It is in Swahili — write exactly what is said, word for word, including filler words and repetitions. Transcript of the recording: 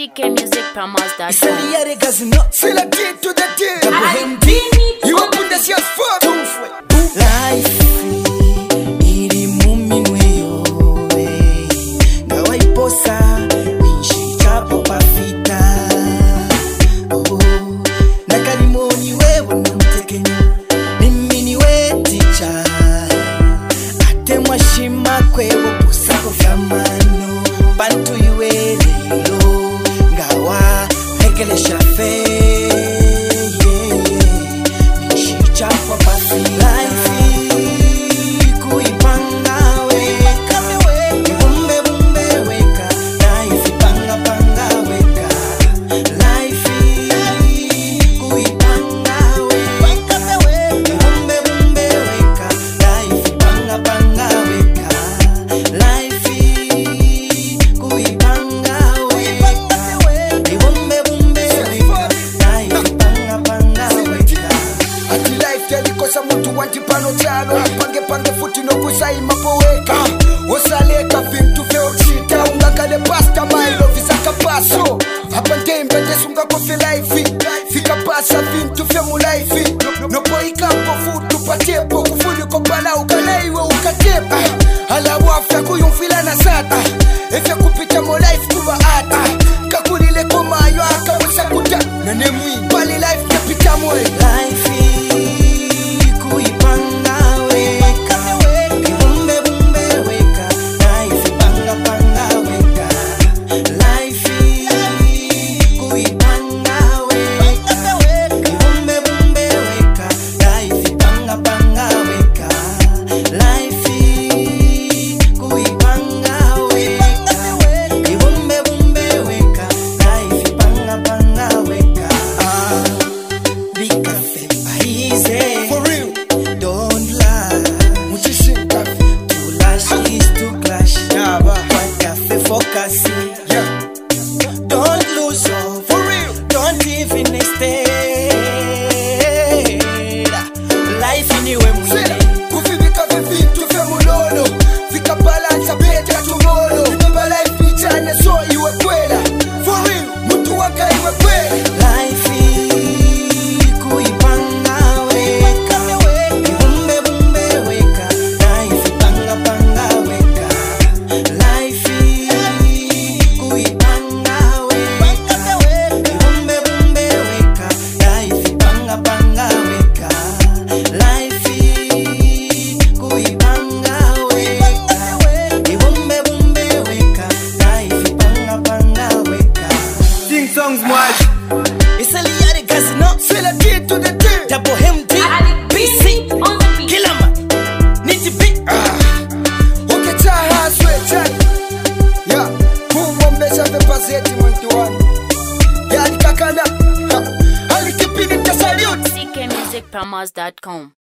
C K Music Promos dot com. Saliere gazino, c'est la D to the D. Double M D, you up in the shit fuck. Life, iri muminweyo, ngawa iposa, nishi chapo pafita. Oh, nakalimoni wewe namtekenya, mimi niwe teacher. Ate mwashima kwewo kusako fyamano, bantu iwe lelo, ngawa hekele shafe. Mutu wantipano chalo pange pange futi no kusai mapoweka osaleka vintu vyo chita ungakale pasta my love isaka paso hapa ndembe desunga ko fe life fika pasa vintu vyo mu life no poika po futu patepo kufuli ko bala ukalaiwe ukatepa ala wafa kuyumfila na sata efya kupita mo life kuba ata kakulile koma yo akamusa kuta nane mwi pali life yapita mo life. Don't lose hope, for real. Don't even stay. Life anyway, kufika vitu vya mulolo, fika balance better tomorrow. Remember life pichane so iwe kwela, for real. Mtu waka iwe kwela. Life kuipanga weka, ibumbe bumbe weka, life panga panga weka, life kuipanga weka, ibumbe bumbe weka, life panga panga weka, life kuipanga weka, ibumbe bumbe weka, life panga panga weka. Sing songs much. It's a liare gazino, c'est la D to the D. Double M D, B C, killer man, need to be. Okay, chaha switch. Yeah, kumombesha vepazeti mwanti wani. Yani kakana, halikipini ta salute. C K Music Promos dot com.